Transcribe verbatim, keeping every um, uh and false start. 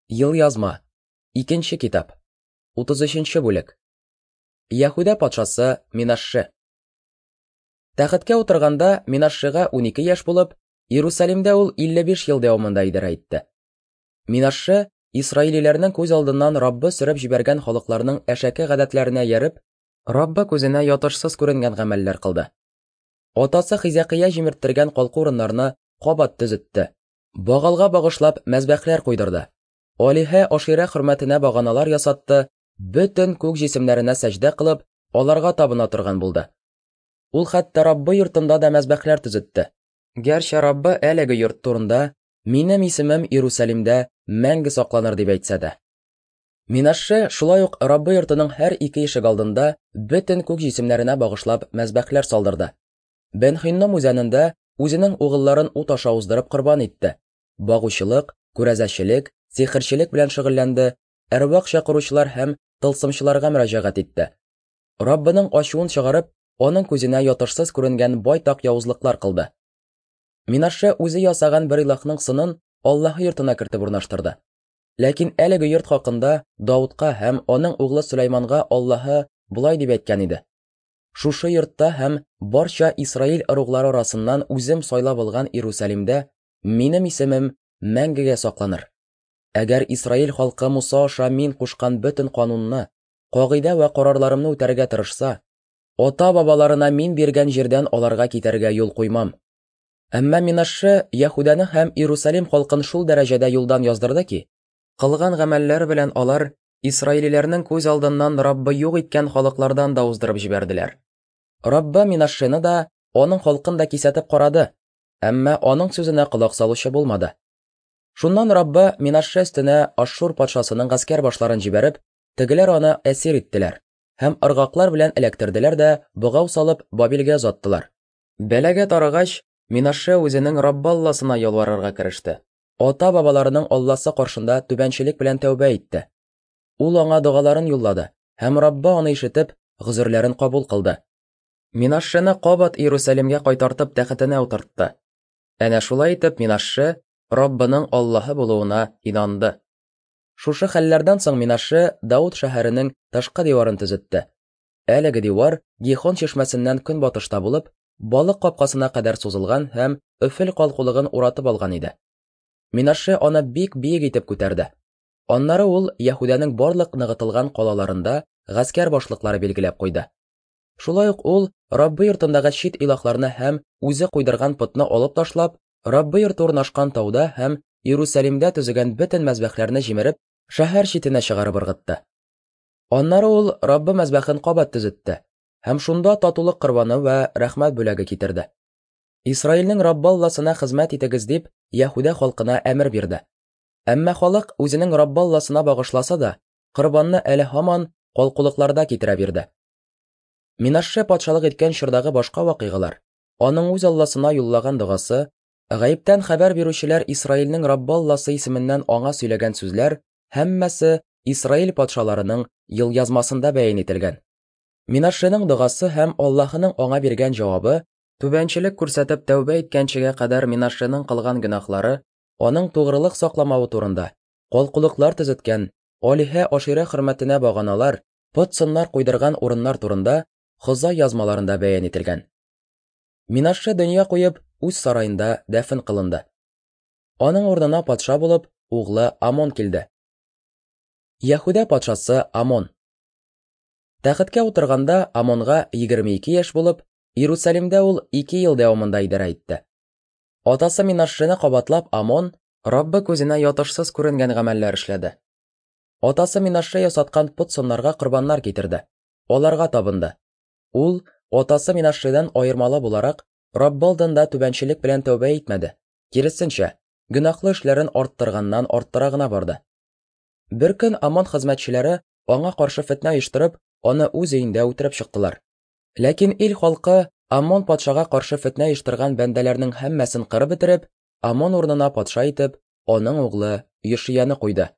Ел язма. Икенче китап. утыз өченче бүлек. Яһүдә патшасы Минашше. Тәхеткә утырганда Минашшега унике яшь булып, Иерусалимдә ул илле биш ел дәвамында идәрә итте. Минашше Исраилиләрнең күз алдыннан Раббы сөреп җибәргән халыкларның әшәке гадәтләренә ярып, Раббы күзенә ятышсыз күренгән гамәлләр кылды. Атасы Хизакия җимерттергән калку урыннарны кабат төзетте. Багалга багышлап мәзбәхләр куйдырды. Алиһә Ашира хөрмәтенә баганалар ясатты, бөтен күк җисемнәренә сәҗдә кылып, аларга табына торган булды. Ул хәтта Раббы йортында да мәзбәхләр төзетте. Гәрчә Раббы әлеге йорт турында минем исемем Иерусалимдә мәңге сакланыр дип әйтсә дә. Минашше шулай ук Раббы йортының һәр ике ишек алдында бөтен күк җисемнәренә багышлап мәзбәхләр салдырды. Бен-Хинном үзәнендә үзенең угылларын ут аша уздырып корбан итте. Багучылык, күрәзәчелек, сихерчелек белән шөгыльләнде, әрвах чакыручылар һәм тылсымчыларга мөрәҗәгать итте. Раббының ачуын чыгарып, аның күзенә ятышсыз күренгән байтак явызлыклар кылды. Минашше үзе ясаган бер илаһның сынын Аллаһ йортына кертеп урнаштырды. Ләкин әлеге йорт хакында Давудка һәм аның углы Сөләйманга Аллаһы булай дип әйткән иде: "Шушы йортта һәм барча Исраил ыруглары арасыннан үзем сайлап алган Иерусалимдә минем исемем мәңгегә сакланыр. Әгәр Исраил халкы Муса аша мин кушкан бөтен канунны, кагыйдә вә карарларымны үтәргә тырышса, ата-бабаларына мин биргән җирдән аларга китәргә юл куймам." Әмма Минашше Яһүдәне һәм Иерусалим халкын шул дәрәҗәдә юлдан яздырды ки, кылган гамәлләр белән алар Исраилиләрнең күз алдыннан Раббы юк иткән халыклардан да уздырып җибәрделәр. Раббы Минашшены да, аның халкын да кисәтеп карады, әмма аның сүзенә колак салучы булмады. Шуннан Раббы Минашше өстенә Ашшур патшасының гаскәр башларын җибәреп, тегеләр аны әсир иттеләр һәм ыргаклар белән эләктерделәр дә богау салып Бабилгә озаттылар. Бәләгә тарыгач, Минашше үзенең Раббы Алласына ялварырга кереште. Ата-бабаларының Алласы каршында түбәнчелек белән тәүбә итте. Ул аңа дугаларын юллады һәм Раббы аны ишетеп, гозерләрен кабул кылды. Минашшены кабат Иерусалимгә кайтартып тәхетенә утыртты. Әнә шулай итеп Минашше Раббының Аллаһы булуына инанды. Шушы хәлләрдән соң Минашше Дауд шәһәренең тышкы диварын төзетте. Әлеге дивар Гихон чишмәсеннән көнбатышта булып, балык капкасына кадәр сузылган һәм Өфел калкулыгын уратып алган иде. Минашше аны бик биек итеп күтәрде. Аннары ул Яһүдәнең барлык ныгытылган калаларында гаскәр башлыклары билгеләп куйды. Шулай ук ул Раббы йортындагы чит илаһларны һәм үзе куйдырган потны алып ташлап, Раббы йорты урнашкан тауда һәм Иерусалимдә төзегән бөтен мәзбәхләрне җимереп, шәһәр читенә чыгарып ыргытты. Аннары ул Раббы мәзбәхен кабат төзетте һәм шунда татулык корбаны вә рәхмәт бүләге китерде. Исраилнең Раббы Алласына хезмәт итегез дип Яһүдә халкына әмер бирде. Әмма халык үзенең Раббы Алласына багышласа да, корбанны әле һаман калкулыкларда китерә бирде. Минашше патшалык иткән чордагы башка вакыйгалар, аның үз Алласына юллаган дугасы, гаиптән хәбәр бирүчеләр Исраилнең Раббы Алласы исеменнән аңа сөйләгән сүзләр һәммәсе Исраил патшаларының ел язмасында бәян ителгән. Минашшеның дугасы һәм Аллаһының аңа биргән җавабы, түбәнчелек күрсәтеп тәүбә иткәнчегә кадәр Минашшеның кылган гөнаһлары, аның тугрылык сакламавы турында, калкулыклар төзеткән, Алиһә Ашира хөрмәтенә баганалар, пот сыннар куйдырган урыннар турында Хоза язмаларында бәян ителгән. Минашше дөнья куеп үз сараенда дәфен кылынды. Аның урынына патша булып углы Амон килде. Яһүдә патшасы Амон. Тәхеткә утырганда Амонга егерме ике яшь булып, Иерусалимдә ул ике ел дәвамында идәрә итте. Атасы Минашшены кабатлап Амон Раббы күзенә ятышсыз күренгән гамәлләр эшләде. Атасы Минашше ясаткан пот сыннарга корбаннар китерде. Аларга табынды. Ул атасы Минашшедан аермалы буларак Раббы алдында түбәнчелек белән тәүбә итмәде. Киресенчә, гөнаһлы эшләрен арттырганнан арттыра гына барды. Бер көн Амон хезмәтчеләре аңа каршы фетнә оештырып, аны үз өендә үтереп чыктылар. Ләкин ил халкы Амон патшага каршы фетнә оештырган бәндәләрнең һәммәсен кырып бетереп, Амон урынына патша итеп, аның углы Йошияны куйды.